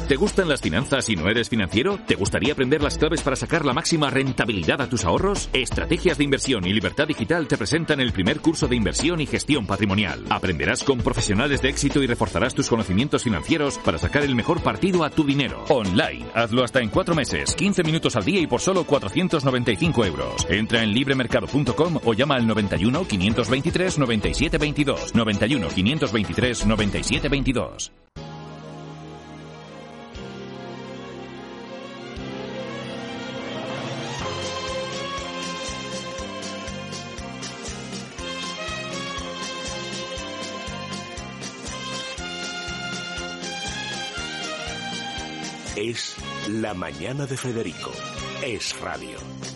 ¿Te gustan las finanzas y no eres financiero? ¿Te gustaría aprender las claves para sacar la máxima rentabilidad a tus ahorros? Estrategias de Inversión y Libertad Digital te presentan el primer curso de inversión y gestión patrimonial. Aprenderás con profesionales de éxito y reforzarás tus conocimientos financieros para sacar el mejor partido a tu dinero. Online. Hazlo hasta en 4 meses, 15 minutos al día y por solo 495 euros. Entra en libremercado.com o llama al 91 523 97 22. 91 523 97 22. Es La Mañana de Federico. Es radio.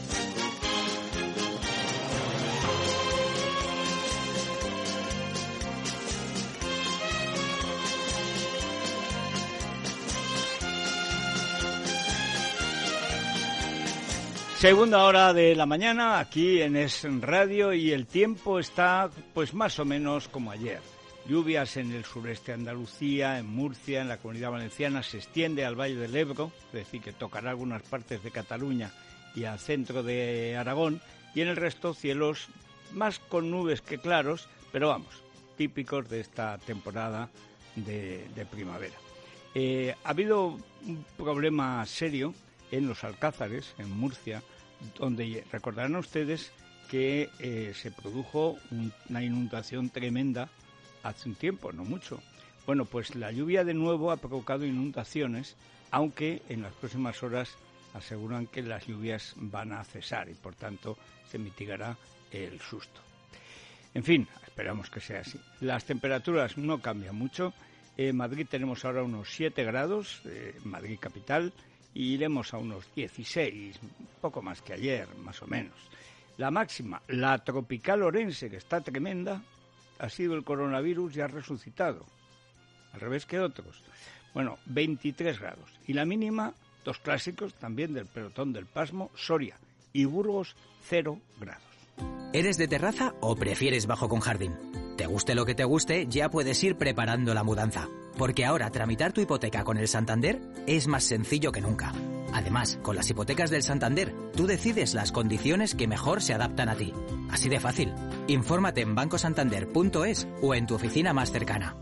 Segunda hora de la mañana aquí en Es Radio y el tiempo está pues más o menos como ayer. Lluvias en el sureste de Andalucía, en Murcia, en la Comunidad Valenciana, se extiende al Valle del Ebro, es decir, que tocará algunas partes de Cataluña y al centro de Aragón, y en el resto cielos más con nubes que claros, pero vamos, típicos de esta temporada de primavera. Ha habido un problema serio en los Alcázares, en Murcia, donde recordarán ustedes que se produjo una inundación tremenda hace un tiempo, no mucho. Bueno, pues la lluvia de nuevo ha provocado inundaciones, aunque en las próximas horas aseguran que las lluvias van a cesar y, por tanto, se mitigará el susto. En fin, esperamos que sea así. Las temperaturas no cambian mucho. En Madrid tenemos ahora unos 7 grados, Madrid capital, y iremos a unos 16, un poco más que ayer, más o menos. La máxima, la tropical Orense, que está tremenda, ha sido el coronavirus y ha resucitado, al revés que otros. Bueno, 23 grados. Y la mínima, dos clásicos también del pelotón del pasmo, Soria y Burgos, 0 grados. ¿Eres de terraza o prefieres bajo con jardín? Te guste lo que te guste, ya puedes ir preparando la mudanza. Porque ahora tramitar tu hipoteca con el Santander es más sencillo que nunca. Además, con las hipotecas del Santander, tú decides las condiciones que mejor se adaptan a ti. Así de fácil. Infórmate en bancosantander.es o en tu oficina más cercana.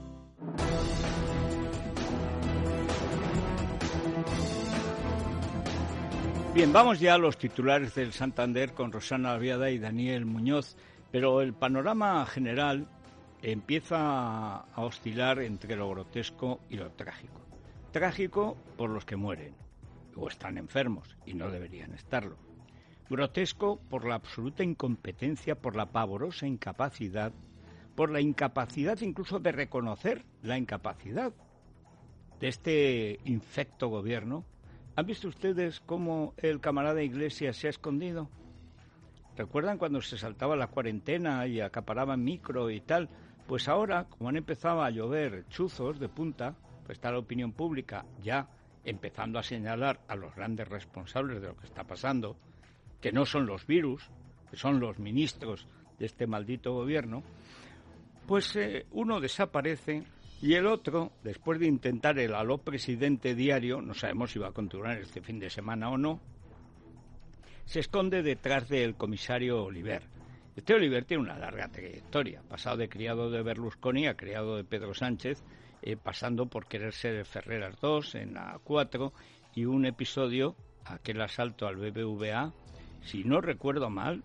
Bien, vamos ya a los titulares del Santander con Rosana Albiada y Daniel Muñoz, pero el panorama general empieza a oscilar entre lo grotesco y lo trágico. Trágico por los que mueren o están enfermos y no deberían estarlo. Grotesco por la absoluta incompetencia, por la pavorosa incapacidad, por la incapacidad incluso de reconocer la incapacidad de este infecto gobierno. ¿Han visto ustedes cómo el camarada Iglesias se ha escondido? ¿Recuerdan cuando se saltaba la cuarentena y acaparaban micro y tal? Pues ahora, como han empezado a llover chuzos de punta, pues está la opinión pública ya empezando a señalar a los grandes responsables de lo que está pasando, que no son los virus, que son los ministros de este maldito gobierno, pues uno desaparece y el otro, después de intentar el aló presidente diario, no sabemos si va a continuar este fin de semana o no, se esconde detrás del comisario Oliver. Este Oliver tiene una larga trayectoria, pasado de criado de Berlusconi a criado de Pedro Sánchez, pasando por querer ser Ferreras II en la 4 y un episodio, aquel asalto al BBVA, si no recuerdo mal,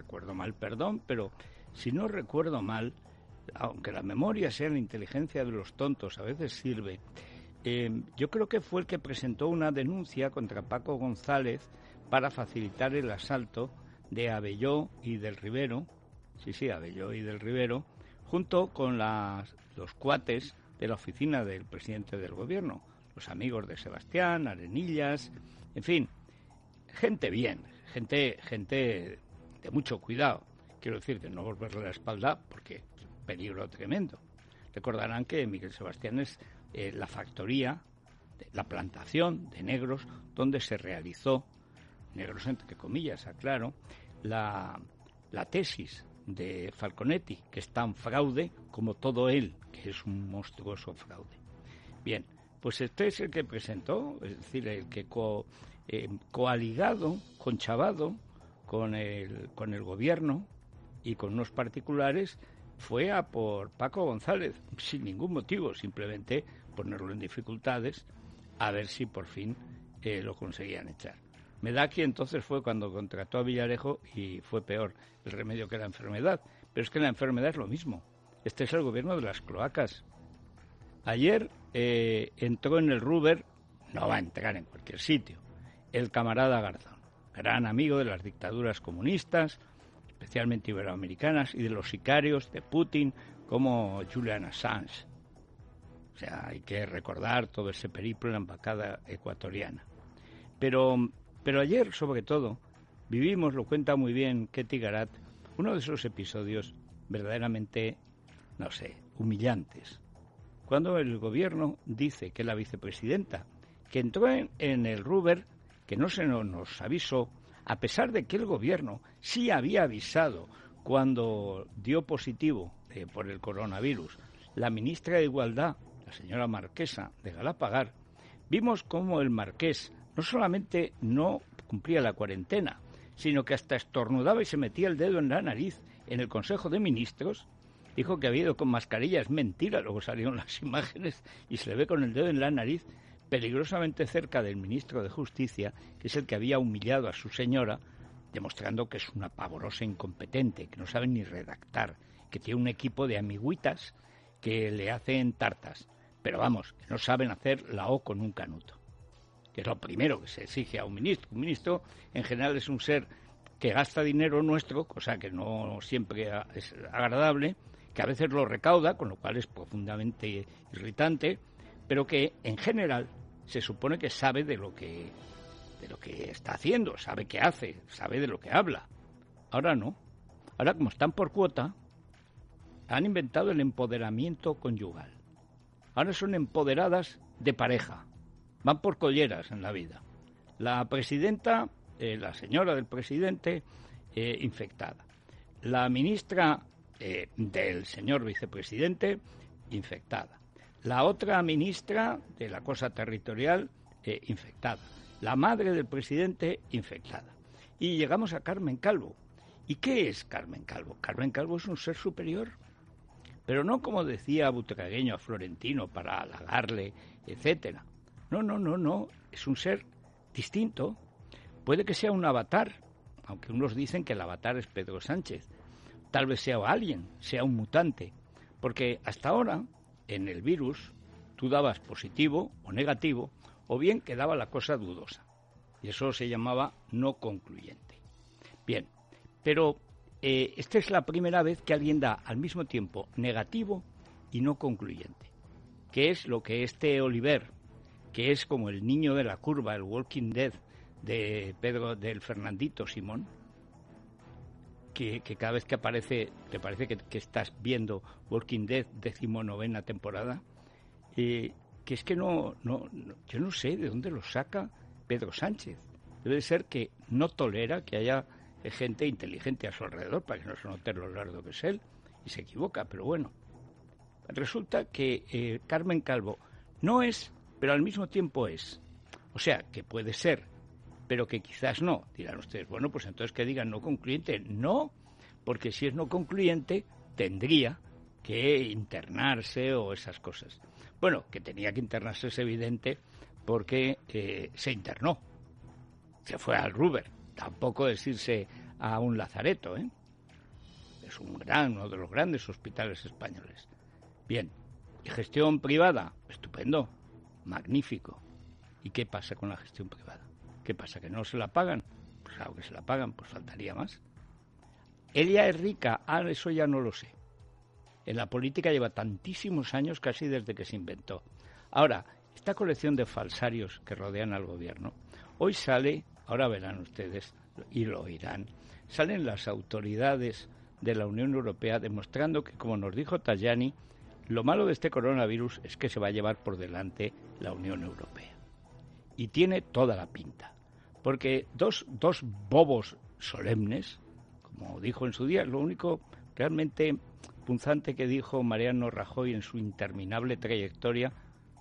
aunque la memoria sea la inteligencia de los tontos, a veces sirve, yo creo que fue el que presentó una denuncia contra Paco González para facilitar el asalto de Abelló y del Rivero, Abelló y del Rivero, junto con los cuates de la oficina del presidente del gobierno, los amigos de Sebastián, Arenillas, en fin, gente bien, gente de mucho cuidado, quiero decir, de no volverle la espalda porque es un peligro tremendo. Recordarán que Miguel Sebastián es la factoría, la plantación de negros donde se realizó, negros entre comillas, aclaro, la tesis de Falconetti, que es tan fraude como todo él, que es un monstruoso fraude. Bien, Pues este es el que presentó, es decir, el que coaligado, conchavado con el gobierno y con unos particulares, fue a por Paco González, sin ningún motivo, simplemente ponerlo en dificultades, a ver si por fin lo conseguían echar. Me da que entonces fue cuando contrató a Villarejo y fue peor el remedio que la enfermedad. Pero es que la enfermedad es lo mismo. Este es el gobierno de las cloacas. Ayer entró en el Ruber, no va a entrar en cualquier sitio, el camarada Garzón, gran amigo de las dictaduras comunistas, especialmente iberoamericanas, y de los sicarios de Putin como Julian Assange. O sea, hay que recordar todo ese periplo en la embajada ecuatoriana. Pero ayer, sobre todo, vivimos, lo cuenta muy bien Ketty Garat, uno de esos episodios verdaderamente, no sé, humillantes. Cuando el gobierno dice que la vicepresidenta, que entró en el Ruber, que no se nos avisó, a pesar de que el gobierno sí había avisado cuando dio positivo por el coronavirus, la ministra de Igualdad, la señora Marquesa de Galapagar, vimos cómo el marqués no solamente no cumplía la cuarentena, sino que hasta estornudaba y se metía el dedo en la nariz en el Consejo de Ministros. Dijo que había ido con mascarilla, es mentira, luego salieron las imágenes y se le ve con el dedo en la nariz, peligrosamente cerca del ministro de Justicia, que es el que había humillado a su señora, demostrando que es una pavorosa incompetente, que no sabe ni redactar, que tiene un equipo de amiguitas que le hacen tartas, pero vamos, que no saben hacer la O con un canuto, que es lo primero que se exige a un ministro. Un ministro, en general, es un ser que gasta dinero nuestro, cosa que no siempre es agradable, que a veces lo recauda, con lo cual es profundamente irritante, pero que, en general, se supone que sabe de lo que está haciendo, sabe qué hace, sabe de lo que habla. Ahora no. Ahora, como están por cuota, han inventado el empoderamiento conyugal. Ahora son empoderadas de pareja. Van por colleras en la vida. La presidenta, la señora del presidente, infectada. La ministra del señor vicepresidente, infectada. La otra ministra de la cosa territorial, infectada. La madre del presidente, infectada. Y llegamos a Carmen Calvo. ¿Y qué es Carmen Calvo? Carmen Calvo es un ser superior, pero no como decía Butragueño a Florentino para halagarle, etcétera. No, es un ser distinto. Puede que sea un avatar, aunque unos dicen que el avatar es Pedro Sánchez. Tal vez sea alguien, sea un mutante, porque hasta ahora, en el virus, tú dabas positivo o negativo, o bien quedaba la cosa dudosa, y eso se llamaba no concluyente. Bien, pero esta es la primera vez que alguien da al mismo tiempo negativo y no concluyente, que es lo que este Oliver, que es como el niño de la curva, el Walking Dead del Fernandito Simón, que cada vez que aparece te parece que estás viendo Walking Dead 19ª temporada, que es que yo no sé de dónde lo saca Pedro Sánchez. Debe ser que no tolera que haya gente inteligente a su alrededor para que no se note lo largo que es él, y se equivoca, pero bueno. Resulta que Carmen Calvo no es, pero al mismo tiempo es. O sea, que puede ser, pero que quizás no. Dirán ustedes, bueno, pues entonces que digan no concluyente. No, porque si es no concluyente, tendría que internarse o esas cosas. Bueno, que tenía que internarse es evidente porque se internó. Se fue al Ruber. Tampoco decirse a un lazareto, ¿eh? Es uno de los grandes hospitales españoles. Bien. ¿Y gestión privada? Estupendo. Magnífico. ¿Y qué pasa con la gestión privada? ¿Qué pasa? ¿Que no se la pagan? Pues claro que se la pagan, pues faltaría más. ¿Ella es rica? Eso ya no lo sé. En la política lleva tantísimos años, casi desde que se inventó. Ahora, esta colección de falsarios que rodean al gobierno, hoy sale, ahora verán ustedes y lo oirán, salen las autoridades de la Unión Europea demostrando que, como nos dijo Tajani, lo malo de este coronavirus es que se va a llevar por delante la Unión Europea. Y tiene toda la pinta, porque dos bobos solemnes, como dijo en su día, lo único realmente punzante que dijo Mariano Rajoy en su interminable trayectoria,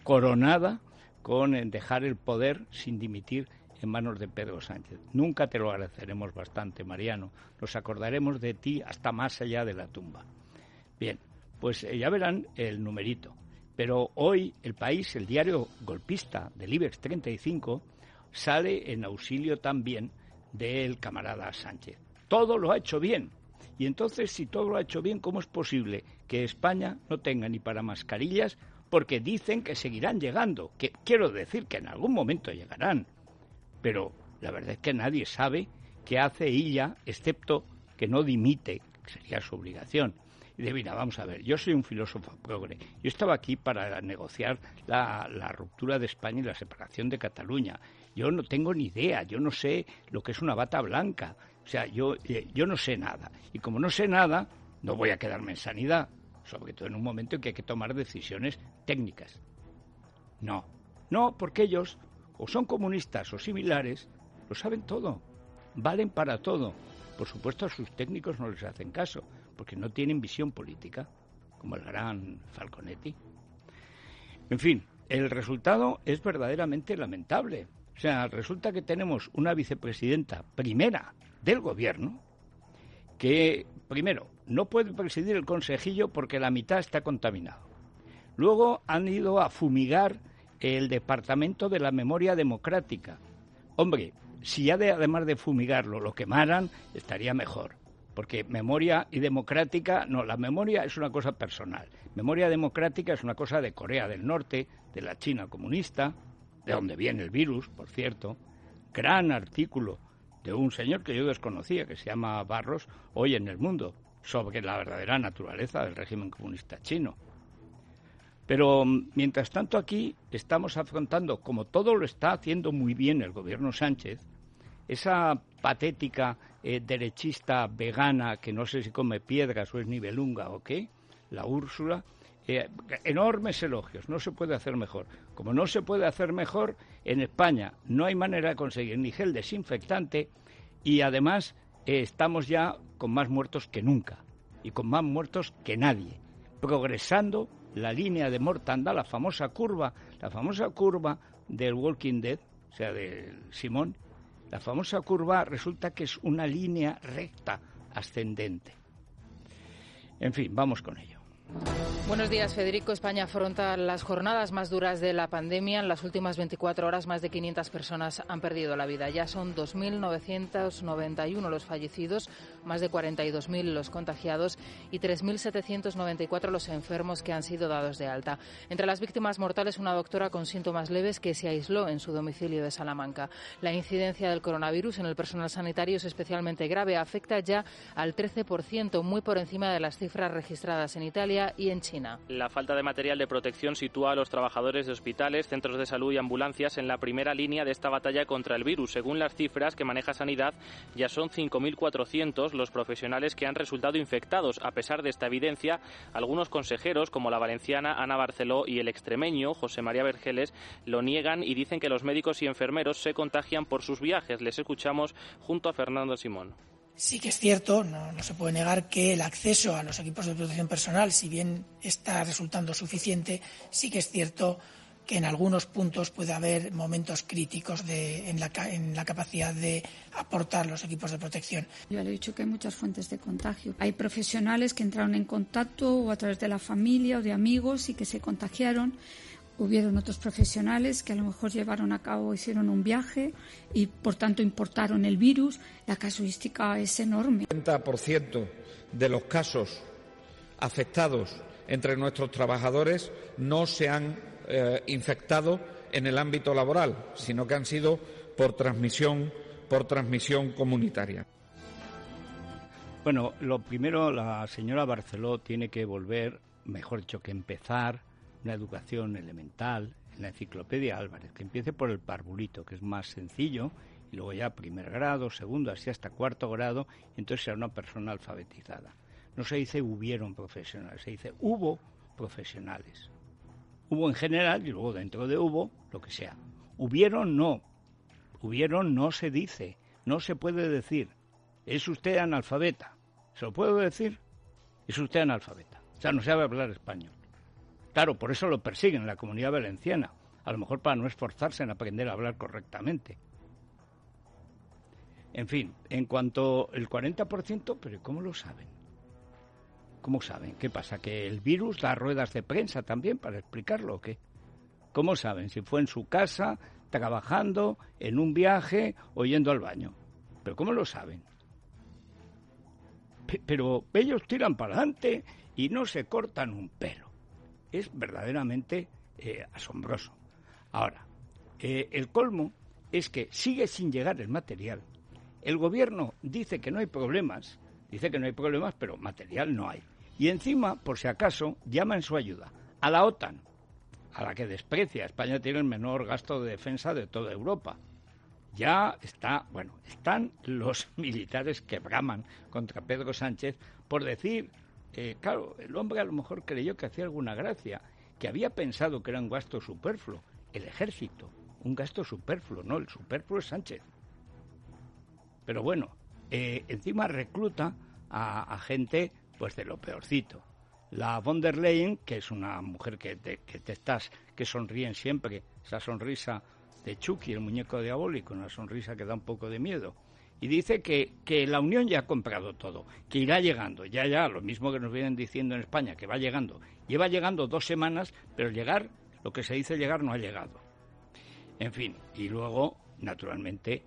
coronada con dejar el poder sin dimitir en manos de Pedro Sánchez. Nunca te lo agradeceremos bastante, Mariano. Nos acordaremos de ti hasta más allá de la tumba. Bien, pues ya verán el numerito. Pero hoy El País, el diario golpista del IBEX 35, sale en auxilio también del camarada Sánchez. Todo lo ha hecho bien. Y entonces, si todo lo ha hecho bien, ¿cómo es posible que España no tenga ni para mascarillas? Porque dicen que seguirán llegando. Que quiero decir que en algún momento llegarán. Pero la verdad es que nadie sabe qué hace ella, excepto que no dimite, que sería su obligación. Y de mira, vamos a ver, yo soy un filósofo progre. Yo estaba aquí para negociar la ruptura de España y la separación de Cataluña. Yo no tengo ni idea, yo no sé lo que es una bata blanca. O sea, yo no sé nada. Y como no sé nada, no voy a quedarme en sanidad. Sobre todo en un momento en que hay que tomar decisiones técnicas. No, porque ellos, o son comunistas o similares, lo saben todo. Valen para todo. Por supuesto, a sus técnicos no les hacen caso, porque no tienen visión política, como el gran Falconetti. En fin, el resultado es verdaderamente lamentable. O sea, resulta que tenemos una vicepresidenta primera del gobierno que, primero, no puede presidir el consejillo porque la mitad está contaminado. Luego han ido a fumigar el Departamento de la Memoria Democrática. Hombre, si ya además de fumigarlo lo quemaran, estaría mejor. Porque memoria y democrática, no, la memoria es una cosa personal. Memoria democrática es una cosa de Corea del Norte, de la China comunista, de donde viene el virus, por cierto. Gran artículo de un señor que yo desconocía, que se llama Barros, hoy en El Mundo, sobre la verdadera naturaleza del régimen comunista chino. Pero, mientras tanto, aquí estamos afrontando, como todo lo está haciendo muy bien el gobierno Sánchez, esa patética derechista vegana que no sé si come piedras o es nivelunga o qué, la Úrsula, enormes elogios, no se puede hacer mejor. Como no se puede hacer mejor, en España no hay manera de conseguir ni gel desinfectante y además estamos ya con más muertos que nunca y con más muertos que nadie, progresando la línea de mortandad, la famosa curva del Walking Dead, o sea, del Simón. La famosa curva resulta que es una línea recta ascendente. En fin, vamos con ello. Buenos días, Federico. España afronta las jornadas más duras de la pandemia. En las últimas 24 horas, más de 500 personas han perdido la vida. Ya son 2.991 los fallecidos, más de 42.000 los contagiados y 3.794 los enfermos que han sido dados de alta. Entre las víctimas mortales, una doctora con síntomas leves que se aisló en su domicilio de Salamanca. La incidencia del coronavirus en el personal sanitario es especialmente grave. Afecta ya al 13%, muy por encima de las cifras registradas en Italia y en China. La falta de material de protección sitúa a los trabajadores de hospitales, centros de salud y ambulancias en la primera línea de esta batalla contra el virus. Según las cifras que maneja Sanidad, ya son 5.400 los profesionales que han resultado infectados. A pesar de esta evidencia, algunos consejeros, como la valenciana Ana Barceló y el extremeño José María Vergeles, lo niegan y dicen que los médicos y enfermeros se contagian por sus viajes. Les escuchamos junto a Fernando Simón. Sí que es cierto, no se puede negar que el acceso a los equipos de protección personal, si bien está resultando suficiente, sí que es cierto que en algunos puntos puede haber momentos críticos en la capacidad de aportar los equipos de protección. Yo le he dicho que hay muchas fuentes de contagio. Hay profesionales que entraron en contacto o a través de la familia o de amigos y que se contagiaron. Hubieron otros profesionales que a lo mejor hicieron un viaje y por tanto importaron el virus. La casuística es enorme. El 90% de los casos afectados entre nuestros trabajadores no se han infectado en el ámbito laboral, sino que han sido por transmisión comunitaria. Bueno, lo primero, la señora Barceló tiene que volver, mejor dicho, que empezar una educación elemental en la enciclopedia Álvarez, que empiece por el parvulito, que es más sencillo, y luego ya primer grado, segundo, así hasta cuarto grado, y entonces será una persona alfabetizada. No se dice hubieron profesionales, se dice hubo profesionales. Hubo en general y luego dentro de hubo, lo que sea. Hubieron no se dice, no se puede decir. ¿Es usted analfabeta? ¿Se lo puedo decir? Es usted analfabeta. O sea, no sabe hablar español. Claro, por eso lo persiguen en la Comunidad Valenciana. A lo mejor para no esforzarse en aprender a hablar correctamente. En fin, en cuanto al 40%, ¿pero cómo lo saben? ¿Cómo saben? ¿Qué pasa? ¿Que el virus da ruedas de prensa también para explicarlo o qué? ¿Cómo saben? Si fue en su casa, trabajando, en un viaje o yendo al baño. ¿Pero cómo lo saben? Pero ellos tiran para adelante y no se cortan un pelo. Es verdaderamente asombroso. Ahora, el colmo es que sigue sin llegar el material. El gobierno dice que no hay problemas, pero material no hay. Y encima, por si acaso, llama en su ayuda a la OTAN, a la que desprecia. España tiene el menor gasto de defensa de toda Europa. Ya están los militares que braman contra Pedro Sánchez por decir, claro, el hombre a lo mejor creyó que hacía alguna gracia, que había pensado que era un gasto superfluo. El ejército, un gasto superfluo, no, el superfluo es Sánchez. Pero bueno, encima recluta a gente pues de lo peorcito. La von der Leyen, que es una mujer que sonríen siempre, esa sonrisa de Chucky, el muñeco diabólico, una sonrisa que da un poco de miedo, y dice que la Unión ya ha comprado todo, que irá llegando, ya, lo mismo que nos vienen diciendo en España, que va llegando. Lleva llegando 2 semanas, pero llegar, lo que se dice llegar, no ha llegado. En fin, y luego, naturalmente,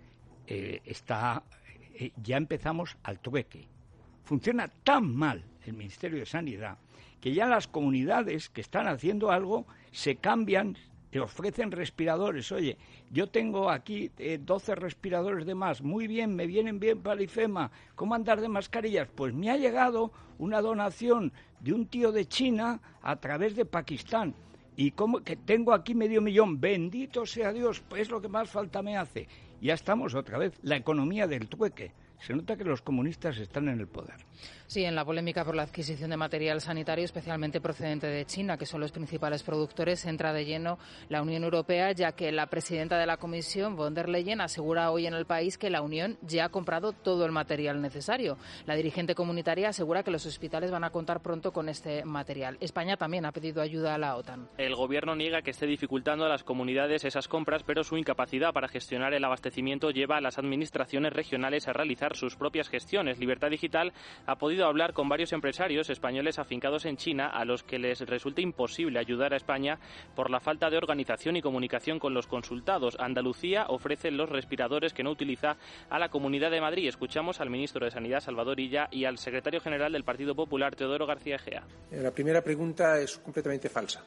ya empezamos al trueque. Funciona tan mal el Ministerio de Sanidad que ya las comunidades que están haciendo algo se cambian, te ofrecen respiradores. Oye, yo tengo aquí 12 respiradores de más. Muy bien, me vienen bien para el IFEMA. ¿Cómo andar de mascarillas? Pues me ha llegado una donación de un tío de China a través de Pakistán. Y como que tengo aquí 500.000, bendito sea Dios, pues es lo que más falta me hace. Ya estamos otra vez, la economía del trueque. Se nota que los comunistas están en el poder. Sí, en la polémica por la adquisición de material sanitario, especialmente procedente de China, que son los principales productores, entra de lleno la Unión Europea, ya que la presidenta de la Comisión, von der Leyen, asegura hoy en El País que la Unión ya ha comprado todo el material necesario. La dirigente comunitaria asegura que los hospitales van a contar pronto con este material. España también ha pedido ayuda a la OTAN. El Gobierno niega que esté dificultando a las comunidades esas compras, pero su incapacidad para gestionar el abastecimiento lleva a las administraciones regionales a realizar sus propias gestiones. Libertad Digital ha podido hablar con varios empresarios españoles afincados en China a los que les resulta imposible ayudar a España por la falta de organización y comunicación con los consultados. Andalucía ofrece los respiradores que no utiliza a la Comunidad de Madrid. Escuchamos al ministro de Sanidad, Salvador Illa, y al secretario general del Partido Popular, Teodoro García Egea. La primera pregunta es completamente falsa.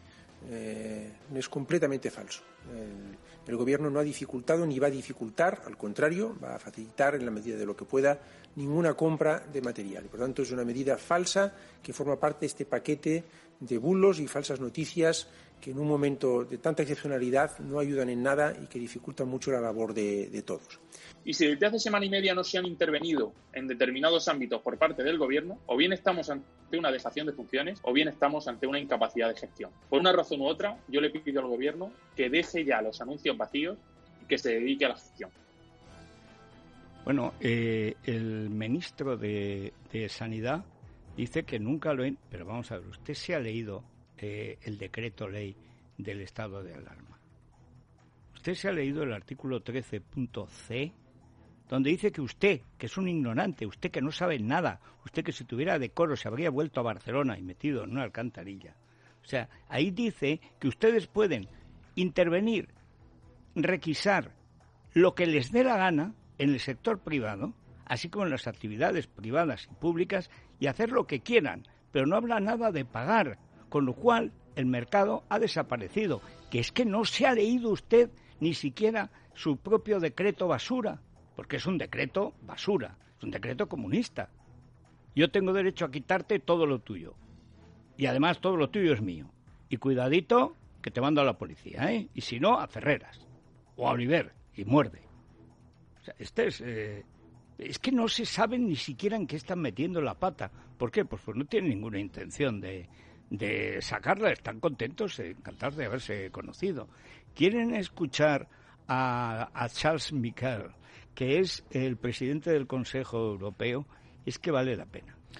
Es completamente falso. El Gobierno no ha dificultado ni va a dificultar, al contrario, va a facilitar en la medida de lo que pueda ninguna compra de material. Por tanto, es una medida falsa que forma parte de este paquete de bulos y falsas noticias que en un momento de tanta excepcionalidad no ayudan en nada y que dificultan mucho la labor de todos. Y si desde hace semana y media no se han intervenido en determinados ámbitos por parte del Gobierno, o bien estamos ante una dejación de funciones, o bien estamos ante una incapacidad de gestión. Por una razón u otra, yo le pido al Gobierno que deje ya los anuncios vacíos y que se dedique a la gestión. Bueno, el ministro de Sanidad dice que nunca lo... Pero vamos a ver, usted se ha leído el decreto ley del estado de alarma. Usted se ha leído el artículo 13.c, donde dice que usted, que es un ignorante, usted que no sabe nada, usted que si tuviera decoro se habría vuelto a Barcelona y metido en una alcantarilla. O sea, ahí dice que ustedes pueden intervenir, requisar lo que les dé la gana en el sector privado, así como en las actividades privadas y públicas, y hacer lo que quieran, pero no habla nada de pagar, con lo cual el mercado ha desaparecido. Que es que no se ha leído usted ni siquiera su propio decreto basura, porque es un decreto basura, es un decreto comunista. Yo tengo derecho a quitarte todo lo tuyo, y además todo lo tuyo es mío. Y cuidadito que te mando a la policía, ¿eh? Y si no, a Ferreras o a Oliver, y muerde. O sea, es que no se sabe ni siquiera en qué están metiendo la pata. ¿Por qué? Pues no tienen ninguna intención de sacarla. Están contentos, encantados de haberse conocido. Quieren escuchar a Charles Michel, que es el presidente del Consejo Europeo. Es que vale la pena.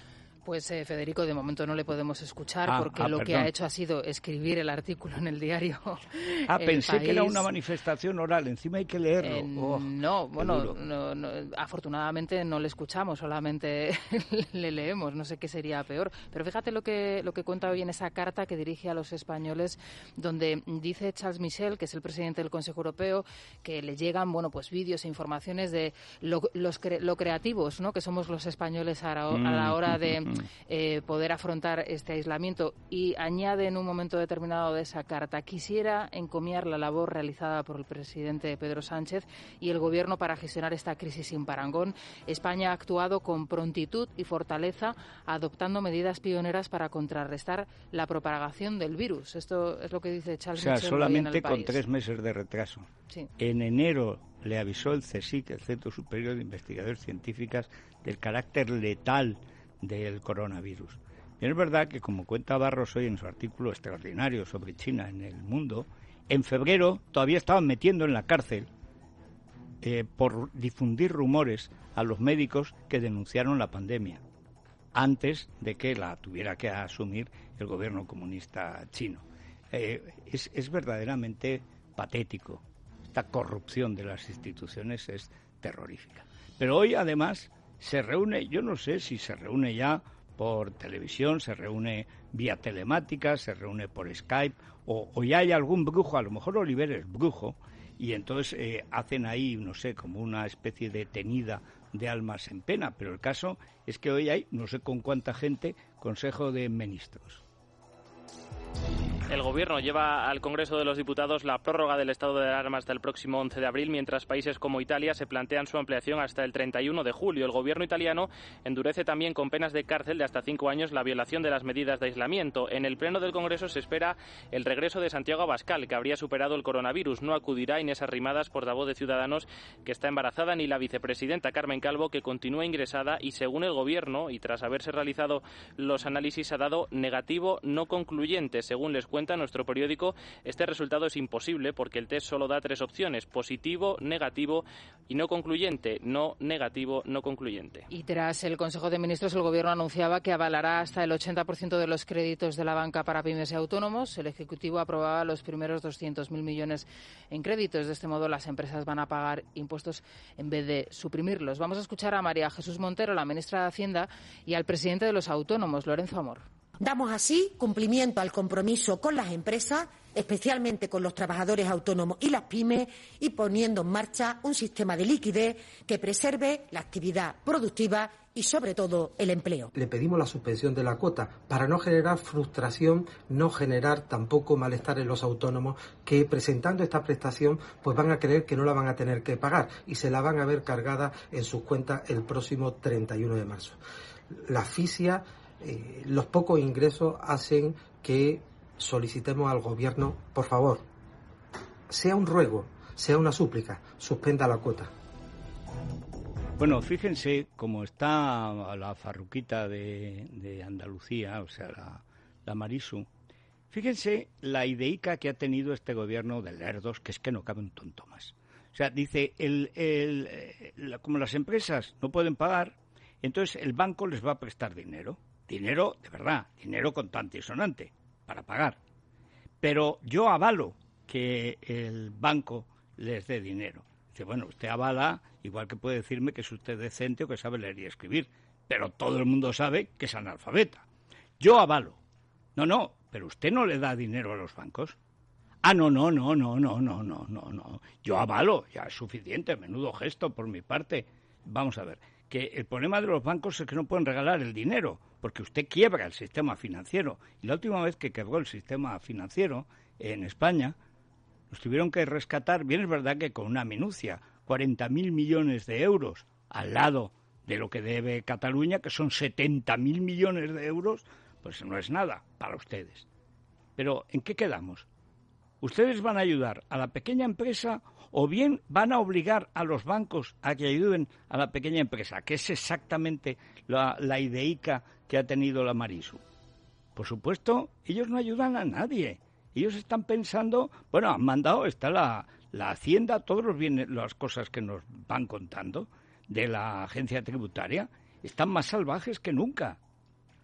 Pues Federico, de momento no le podemos escuchar porque lo que ha hecho ha sido escribir el artículo en el diario. Pensé que era una manifestación oral, encima hay que leerlo. No, afortunadamente no le escuchamos, solamente le leemos, no sé qué sería peor. Pero fíjate lo que cuenta hoy en esa carta que dirige a los españoles, donde dice Charles Michel, que es el presidente del Consejo Europeo, que le llegan vídeos e informaciones de lo creativos, ¿no?, que somos los españoles a la hora de poder afrontar este aislamiento, y añade en un momento determinado de esa carta: quisiera encomiar la labor realizada por el presidente Pedro Sánchez y el Gobierno para gestionar esta crisis sin parangón. España ha actuado con prontitud y fortaleza, adoptando medidas pioneras para contrarrestar la propagación del virus. Esto es lo que dice Charles Michel. Solamente con 3 meses de retraso. Sí. En enero le avisó el CSIC, el Centro Superior de Investigaciones Científicas, del carácter letal del coronavirus. Y es verdad que, como cuenta Barros hoy en su artículo extraordinario sobre China en El Mundo, en febrero todavía estaban metiendo en la cárcel por difundir rumores a los médicos que denunciaron la pandemia, antes de que la tuviera que asumir el gobierno comunista chino. Es verdaderamente patético. Esta corrupción de las instituciones es terrorífica. Pero hoy, además, se reúne, yo no sé si se reúne ya por televisión, se reúne vía telemática, se reúne por Skype, o ya hay algún brujo, a lo mejor Oliver es brujo, y entonces hacen ahí, no sé, como una especie de tenida de almas en pena. Pero el caso es que hoy hay, no sé con cuánta gente, Consejo de Ministros. El Gobierno lleva al Congreso de los Diputados la prórroga del estado de alarma hasta el próximo 11 de abril, mientras países como Italia se plantean su ampliación hasta el 31 de julio. El Gobierno italiano endurece también con penas de cárcel de hasta 5 años la violación de las medidas de aislamiento. En el Pleno del Congreso se espera el regreso de Santiago Abascal, que habría superado el coronavirus. No acudirá Inés Arrimadas, portavoz de Ciudadanos, que está embarazada, ni la vicepresidenta Carmen Calvo, que continúa ingresada y, según el Gobierno, y tras haberse realizado los análisis, ha dado negativo no concluyente. Según les cuenta nuestro periódico, este resultado es imposible porque el test solo da 3 opciones: positivo, negativo y no concluyente. No negativo, no concluyente. Y tras el Consejo de Ministros, el Gobierno anunciaba que avalará hasta el 80% de los créditos de la banca para pymes y autónomos. El Ejecutivo aprobaba los primeros 200.000 millones en créditos. De este modo, las empresas van a pagar impuestos en vez de suprimirlos. Vamos a escuchar a María Jesús Montero, la ministra de Hacienda, y al presidente de los autónomos, Lorenzo Amor. Damos así cumplimiento al compromiso con las empresas, especialmente con los trabajadores autónomos y las pymes, y poniendo en marcha un sistema de liquidez que preserve la actividad productiva y, sobre todo, el empleo. Le pedimos la suspensión de la cuota para no generar frustración, no generar tampoco malestar en los autónomos que, presentando esta prestación, pues van a creer que no la van a tener que pagar y se la van a ver cargada en sus cuentas el próximo 31 de marzo. La asfixia, los pocos ingresos hacen que solicitemos al Gobierno, por favor, sea un ruego, sea una súplica, suspenda la cuota. Bueno, fíjense cómo está la farruquita de Andalucía, o sea, la Marisu. Fíjense la ideica que ha tenido este gobierno de lerdos, que es que no cabe un tonto más. O sea, dice, como las empresas no pueden pagar, entonces el banco les va a prestar dinero. Dinero de verdad, dinero contante y sonante, para pagar. Pero yo avalo que el banco les dé dinero. Dice, bueno, usted avala, igual que puede decirme que es usted decente o que sabe leer y escribir, pero todo el mundo sabe que es analfabeta. Yo avalo. No, pero usted no le da dinero a los bancos. No. Yo avalo, ya es suficiente, menudo gesto por mi parte. Vamos a ver, que el problema de los bancos es que no pueden regalar el dinero, porque usted quiebra el sistema financiero. Y la última vez que quebró el sistema financiero en España, nos tuvieron que rescatar, bien es verdad que con una minucia, 40.000 millones de euros, al lado de lo que debe Cataluña, que son 70.000 millones de euros, pues no es nada para ustedes. Pero, ¿en qué quedamos? ¿Ustedes van a ayudar a la pequeña empresa o bien van a obligar a los bancos a que ayuden a la pequeña empresa, que es exactamente la ideica que ha tenido la Marisu? Por supuesto, ellos no ayudan a nadie. Ellos están pensando, bueno, han mandado, está la Hacienda, todos los bienes, las cosas que nos van contando de la agencia tributaria, están más salvajes que nunca.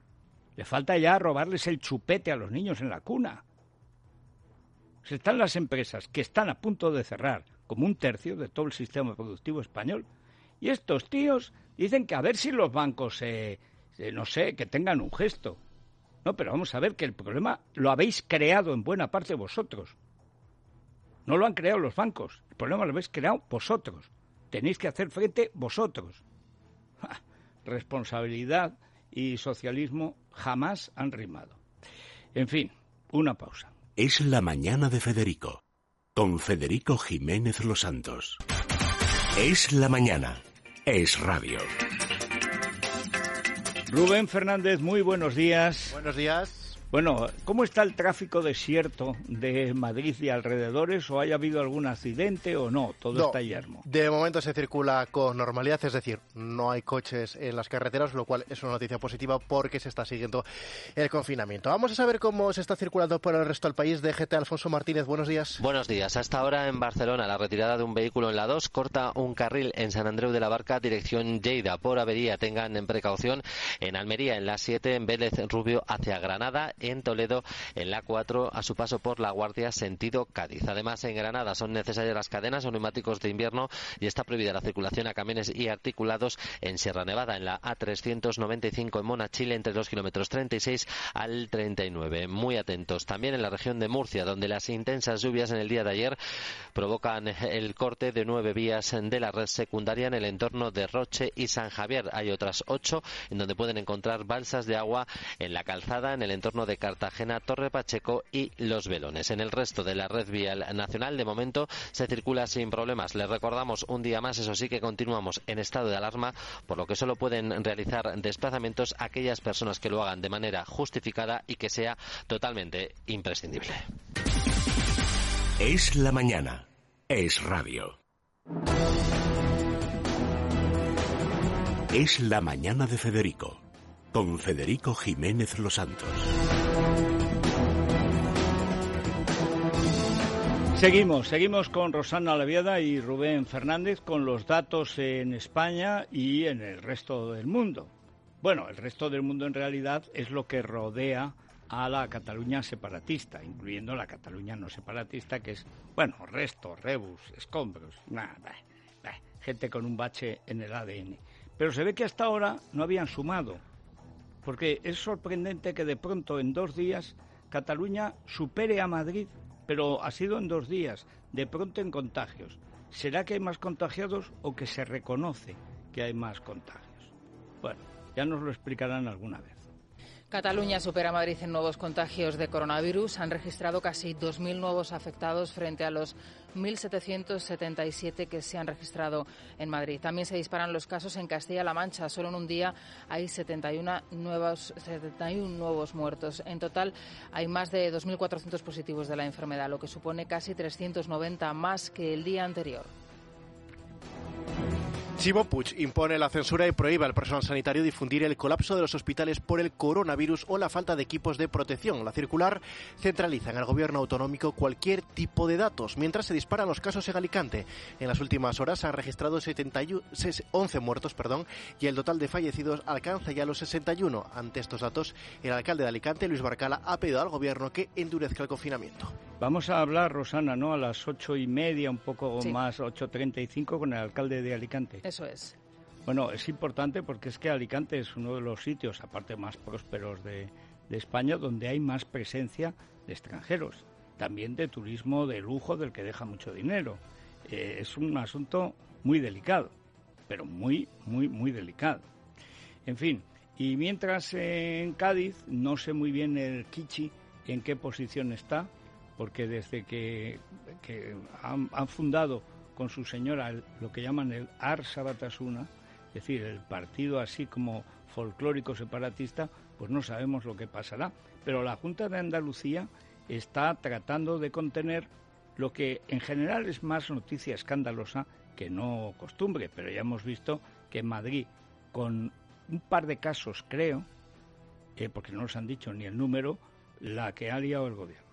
Le falta ya robarles el chupete a los niños en la cuna. Están las empresas que están a punto de cerrar, como 1/3 de todo el sistema productivo español. Y estos tíos dicen que a ver si los bancos, no sé, que tengan un gesto. No, pero vamos a ver que el problema lo habéis creado en buena parte vosotros. No lo han creado los bancos. El problema lo habéis creado vosotros. Tenéis que hacer frente vosotros. Responsabilidad y socialismo jamás han rimado. En fin, una pausa. Es la mañana de Federico, con Federico Jiménez Los Santos. Es la mañana. Es radio. Rubén Fernández, muy buenos días. Buenos días. Bueno, ¿cómo está el tráfico desierto de Madrid y alrededores? ¿O haya habido algún accidente o no? Todo está yermo. De momento se circula con normalidad, es decir, no hay coches en las carreteras, lo cual es una noticia positiva porque se está siguiendo el confinamiento. Vamos a saber cómo se está circulando por el resto del país. DGT, Alfonso Martínez, buenos días. Buenos días. Hasta ahora en Barcelona, la retirada de un vehículo en la 2 corta un carril en Sant Andreu de la Barca, dirección Lleida. Por avería, tengan en precaución. En Almería, en la 7, en Vélez Rubio hacia Granada. En Toledo, en la 4, a su paso por La Guardia, sentido Cádiz. Además, en Granada son necesarias las cadenas o neumáticos de invierno y está prohibida la circulación a camiones y articulados en Sierra Nevada, en la A395 en Monachile, entre los kilómetros 36 al 39. Muy atentos. También en la región de Murcia, donde las intensas lluvias en el día de ayer provocan el corte de 9 vías de la red secundaria en el entorno de Roche y San Javier. Hay otras 8 en donde pueden encontrar balsas de agua en la calzada, en el entorno de Cartagena, Torre Pacheco y Los Velones. En el resto de la red vial nacional, de momento, se circula sin problemas. Les recordamos un día más, eso sí, que continuamos en estado de alarma, por lo que solo pueden realizar desplazamientos aquellas personas que lo hagan de manera justificada y que sea totalmente imprescindible. Es la mañana. Es radio. Es la mañana de Federico, con Federico Jiménez Los Santos. Seguimos con Rosana Laviada y Rubén Fernández con los datos en España y en el resto del mundo. Bueno, el resto del mundo en realidad es lo que rodea a la Cataluña separatista, incluyendo la Cataluña no separatista, que es, bueno, resto, rebus, escombros, gente con un bache en el ADN. Pero se ve que hasta ahora no habían sumado, porque es sorprendente que de pronto en 2 días Cataluña supere a Madrid, pero ha sido en 2 días, de pronto en contagios. ¿Será que hay más contagiados o que se reconoce que hay más contagios? Bueno, ya nos lo explicarán alguna vez. Cataluña supera a Madrid en nuevos contagios de coronavirus. Han registrado casi 2.000 nuevos afectados frente a los 1.777 que se han registrado en Madrid. También se disparan los casos en Castilla-La Mancha. Solo en un día hay 71 nuevos muertos. En total hay más de 2.400 positivos de la enfermedad, lo que supone casi 390 más que el día anterior. Ximo Puig impone la censura y prohíbe al personal sanitario difundir el colapso de los hospitales por el coronavirus o la falta de equipos de protección. La circular centraliza en el gobierno autonómico cualquier tipo de datos, mientras se disparan los casos en Alicante. En las últimas horas se han registrado 11 muertos, y el total de fallecidos alcanza ya los 61. Ante estos datos, el alcalde de Alicante, Luis Barcala, ha pedido al gobierno que endurezca el confinamiento. Vamos a hablar, Rosana, ¿no?, a las 8:30, un poco más, 8:35, con el alcalde de Alicante. Eso es. Bueno, es importante porque es que Alicante es uno de los sitios, aparte más prósperos de España, donde hay más presencia de extranjeros, también de turismo de lujo del que deja mucho dinero. Es un asunto muy delicado, pero muy delicado. En fin, y mientras en Cádiz, no sé muy bien el Kichi en qué posición está, porque desde que han fundado con su señora lo que llaman el Arsa Batasuna, es decir, el partido así como folclórico separatista, pues no sabemos lo que pasará. Pero la Junta de Andalucía está tratando de contener lo que en general es más noticia escandalosa que no costumbre, pero ya hemos visto que en Madrid, con un par de casos, creo, porque no nos han dicho ni el número, la que ha liado el gobierno.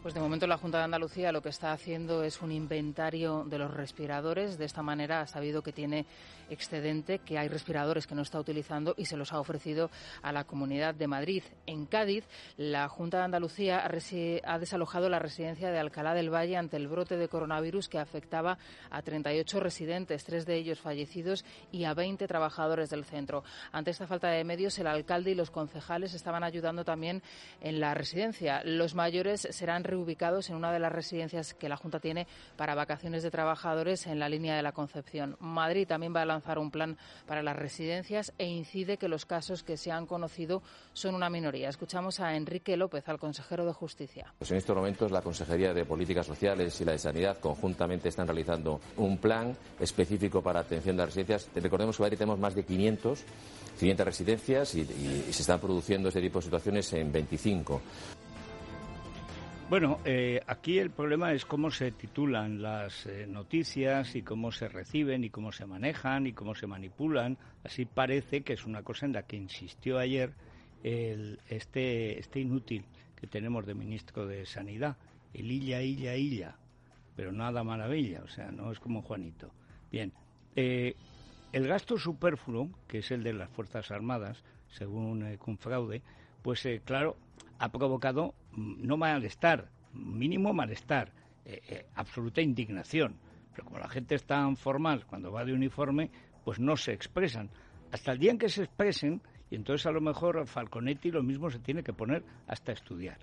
Pues de momento la Junta de Andalucía lo que está haciendo es un inventario de los respiradores. De esta manera ha sabido que tiene excedente, que hay respiradores que no está utilizando y se los ha ofrecido a la Comunidad de Madrid. En Cádiz, la Junta de Andalucía ha desalojado la residencia de Alcalá del Valle ante el brote de coronavirus que afectaba a 38 residentes, 3 de ellos fallecidos y a 20 trabajadores del centro. Ante esta falta de medios, el alcalde y los concejales estaban ayudando también en la residencia. Los mayores serán ubicados en una de las residencias que la Junta tiene para vacaciones de trabajadores en la línea de la Concepción. Madrid también va a lanzar un plan para las residencias e incide que los casos que se han conocido son una minoría. Escuchamos a Enrique López, al consejero de Justicia. Pues en estos momentos la Consejería de Políticas Sociales y la de Sanidad conjuntamente están realizando un plan específico para atención de las residencias. Recordemos que en Madrid tenemos más de 500 residencias y se están produciendo este tipo de situaciones en 25. Bueno, aquí el problema es cómo se titulan las noticias y cómo se reciben y cómo se manejan y cómo se manipulan. Así parece que es una cosa en la que insistió ayer este inútil que tenemos de ministro de Sanidad, el Illa, pero nada maravilla, o sea, no es como Juanito. Bien, el gasto superfluo, que es el de las Fuerzas Armadas, según Confraude, pues claro, ha provocado no malestar, mínimo malestar, absoluta indignación. Pero como la gente es tan formal cuando va de uniforme, pues no se expresan. Hasta el día en que se expresen, y entonces a lo mejor Falconetti lo mismo se tiene que poner hasta estudiar.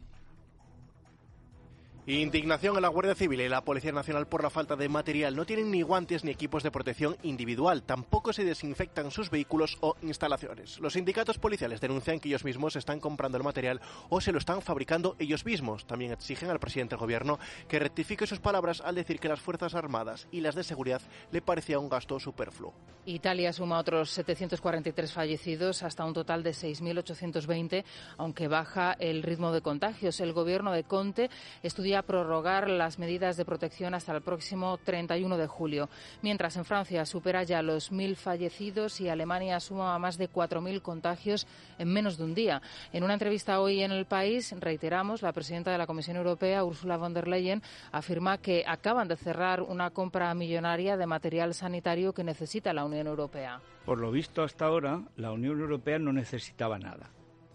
Indignación en la Guardia Civil y la Policía Nacional por la falta de material. No tienen ni guantes ni equipos de protección individual. Tampoco se desinfectan sus vehículos o instalaciones. Los sindicatos policiales denuncian que ellos mismos están comprando el material o se lo están fabricando ellos mismos. También exigen al presidente del Gobierno que rectifique sus palabras al decir que las Fuerzas Armadas y las de seguridad le parecía un gasto superfluo. Italia suma otros 743 fallecidos hasta un total de 6.820, aunque baja el ritmo de contagios. El Gobierno de Conte estudia prorrogar las medidas de protección hasta el próximo 31 de julio. Mientras en Francia supera ya los 1.000 fallecidos y Alemania suma más de 4.000 contagios en menos de un día. En una entrevista hoy en El País, reiteramos, la presidenta de la Comisión Europea, Ursula von der Leyen, afirma que acaban de cerrar una compra millonaria de material sanitario que necesita la Unión Europea. Por lo visto hasta ahora, la Unión Europea no necesitaba nada.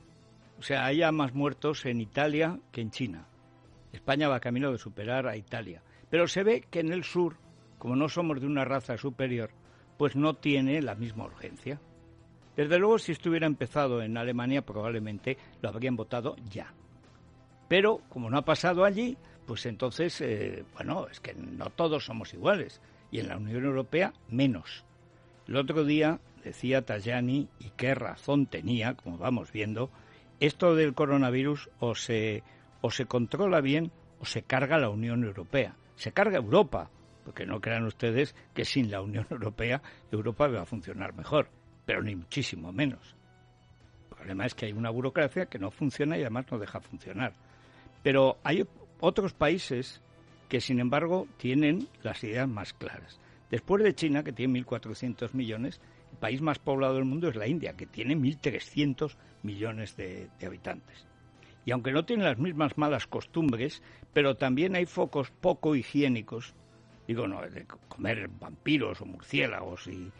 O sea, hay ya más muertos en Italia que en China. España va camino de superar a Italia. Pero se ve que en el sur, como no somos de una raza superior, pues no tiene la misma urgencia. Desde luego, si esto hubiera empezado en Alemania, probablemente lo habrían votado ya. Pero, como no ha pasado allí, pues entonces, es que no todos somos iguales. Y en la Unión Europea, menos. El otro día decía Tajani, y qué razón tenía, como vamos viendo, esto del coronavirus o se controla bien o se carga la Unión Europea. Se carga Europa, porque no crean ustedes que sin la Unión Europea Europa va a funcionar mejor, pero ni muchísimo menos. El problema es que hay una burocracia que no funciona y además no deja funcionar. Pero hay otros países que, sin embargo, tienen las ideas más claras. Después de China, que tiene 1.400 millones, el país más poblado del mundo es la India, que tiene 1.300 millones de habitantes. Y aunque no tienen las mismas malas costumbres, pero también hay focos poco higiénicos, de comer vampiros o murciélagos y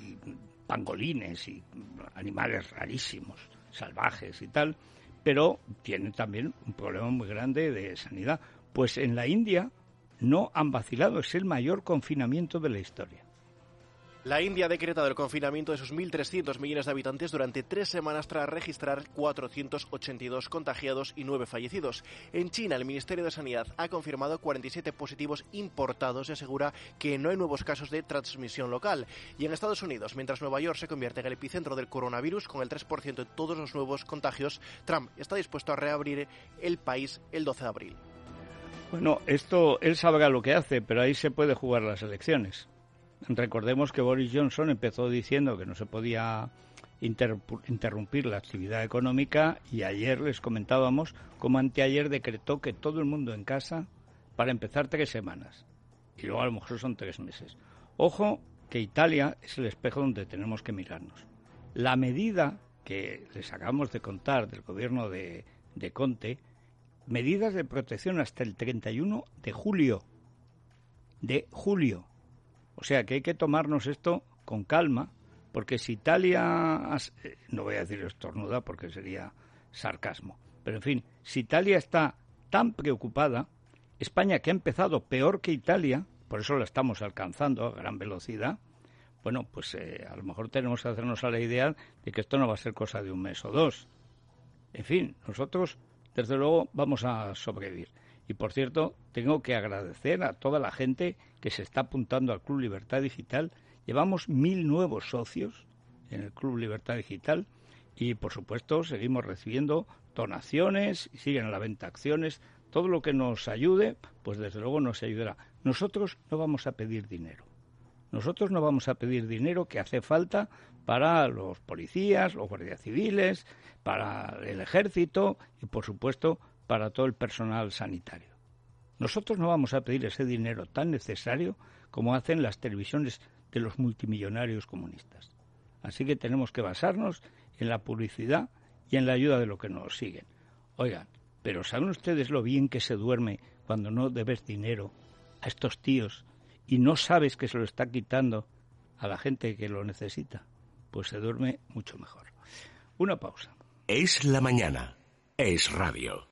pangolines y animales rarísimos, salvajes y tal, pero tienen también un problema muy grande de sanidad. Pues en la India no han vacilado, es el mayor confinamiento de la historia. La India ha decretado el confinamiento de sus 1.300 millones de habitantes durante 3 semanas tras registrar 482 contagiados y 9 fallecidos. En China, el Ministerio de Sanidad ha confirmado 47 positivos importados y asegura que no hay nuevos casos de transmisión local. Y en Estados Unidos, mientras Nueva York se convierte en el epicentro del coronavirus con el 3% de todos los nuevos contagios, Trump está dispuesto a reabrir el país el 12 de abril. Bueno, esto él sabrá lo que hace, pero ahí se puede jugar las elecciones. Recordemos que Boris Johnson empezó diciendo que no se podía interrumpir la actividad económica y ayer les comentábamos cómo anteayer decretó que todo el mundo en casa para empezar 3 semanas y luego a lo mejor son 3 meses. Ojo que Italia es el espejo donde tenemos que mirarnos. La medida que les acabamos de contar del gobierno de Conte medidas de protección hasta el 31 de julio. O sea que hay que tomarnos esto con calma, porque si Italia, no voy a decir estornuda porque sería sarcasmo, pero en fin, si Italia está tan preocupada, España, que ha empezado peor que Italia, por eso la estamos alcanzando a gran velocidad, bueno, pues a lo mejor tenemos que hacernos a la idea de que esto no va a ser cosa de un mes o dos. En fin, nosotros, desde luego, vamos a sobrevivir. Y, por cierto, tengo que agradecer a toda la gente que se está apuntando al Club Libertad Digital. Llevamos 1.000 nuevos socios en el Club Libertad Digital y, por supuesto, seguimos recibiendo donaciones y siguen a la venta acciones. Todo lo que nos ayude, pues desde luego nos ayudará. Nosotros no vamos a pedir dinero. Nosotros no vamos a pedir dinero que hace falta para los policías, los guardias civiles, para el ejército y, por supuesto, para todo el personal sanitario. Nosotros no vamos a pedir ese dinero tan necesario como hacen las televisiones de los multimillonarios comunistas. Así que tenemos que basarnos en la publicidad y en la ayuda de los que nos siguen. Oigan, pero ¿saben ustedes lo bien que se duerme cuando no debes dinero a estos tíos y no sabes que se lo está quitando a la gente que lo necesita? Pues se duerme mucho mejor. Una pausa. Es la mañana. Es radio.